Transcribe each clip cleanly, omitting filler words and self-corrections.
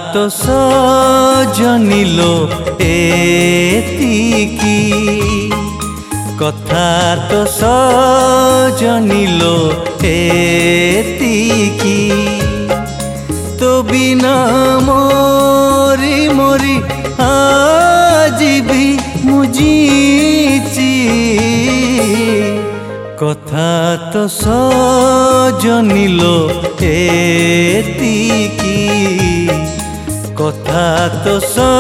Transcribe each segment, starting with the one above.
तो सजनिलो एतिकी कथा तो सजनिलो एतिकी तो बिना मोरी मोरी आज भी मुझीची कथा तो सजनिलो एतिकी कथा तो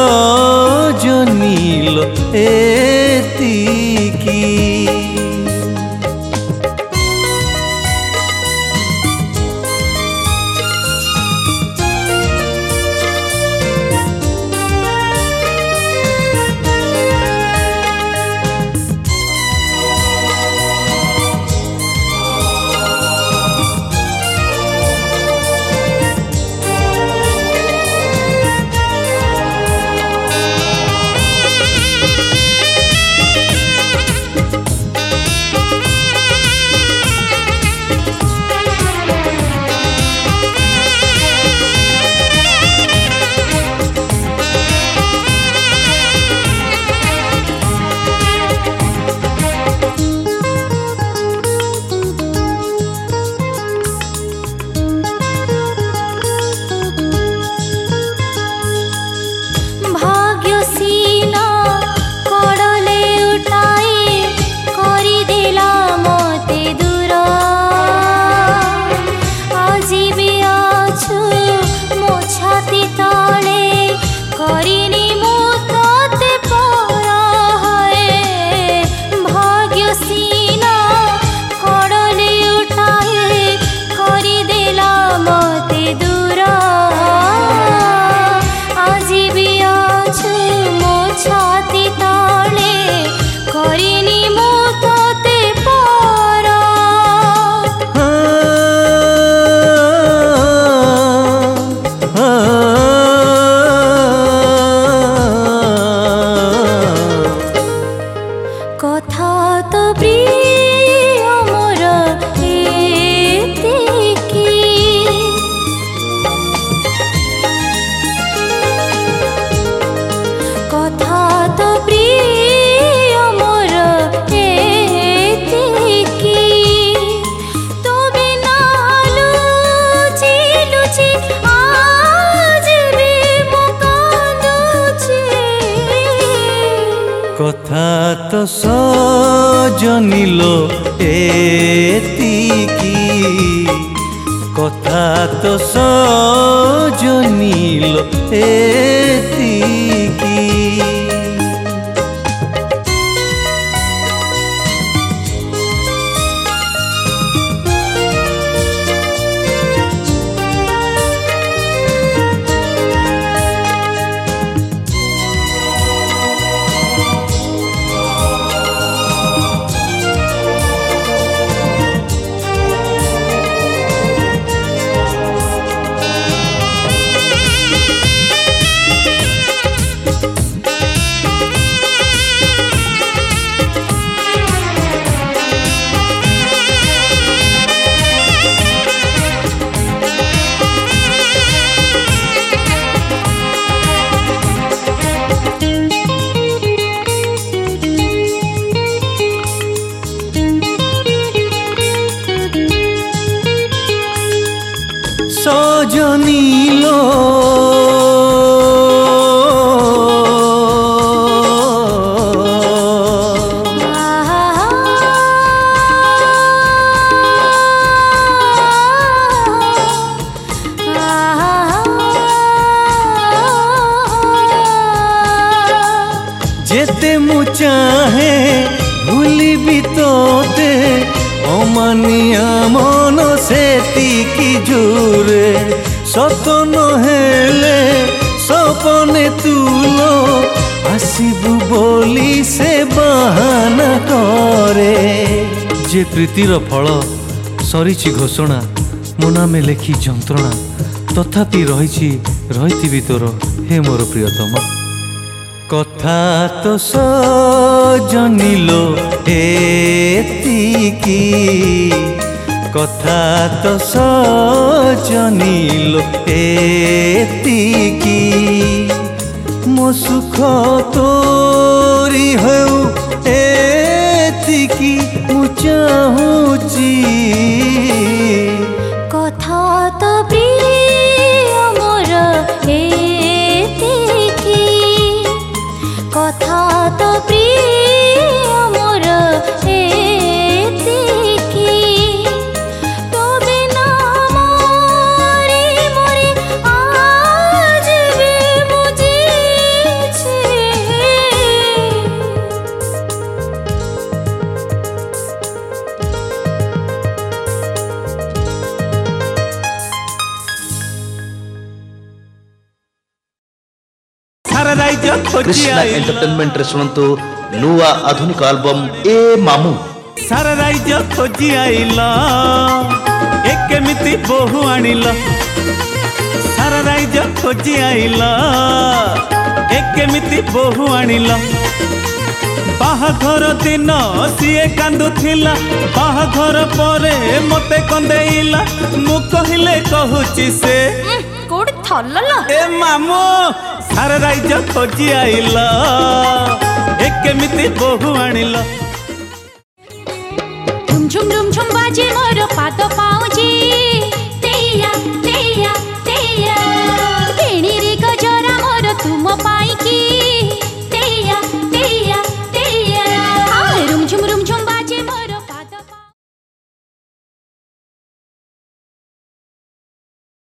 सजनिलो एतिकी। कथा तो सजनिलो एतिकी कथा तो सजनिलो एतिकी। सजनिलो जेते मु चाहे भूली भी तोते अमानिया मन सेतिकी जोरे सतन हेले सपने तुलो आसिबु बोली से बहाना करे जे प्रीतिर फल सरीची घोषणा मोना में लेखी जंत्रणा तथापि रही तोर हे मोर प्रियतम कथा तो सजनिलो एतिकी कथा तो सजनीलो एतिकी मो सुख तोरी हो एतिकी मु चाहूची कथा तो प्रिय मोर एतिकी कथा तो प्रिय मोर एतिकी तो बिना मोरी मोरी आज भी मुझे कृष्णा एंटरटेनमेंट रे सुनंतु नुआ आधुनिक एल्बम ए मामू सारा राज्य खोजी आइल ए केमिति बहु आनिल सारा राज्य खोजी आइल ए केमिति बहु आनिल बाहाघर दिन सीए कांदुथिला बाहाघर परे मते कंदेइला मु कहिले कहूची से कोड थल्लला ए मामू सारा राज्य खोजी आइल ए केमिति बहु आनिल झुम झुम झुम झुम बाजे मोर पाद पाओ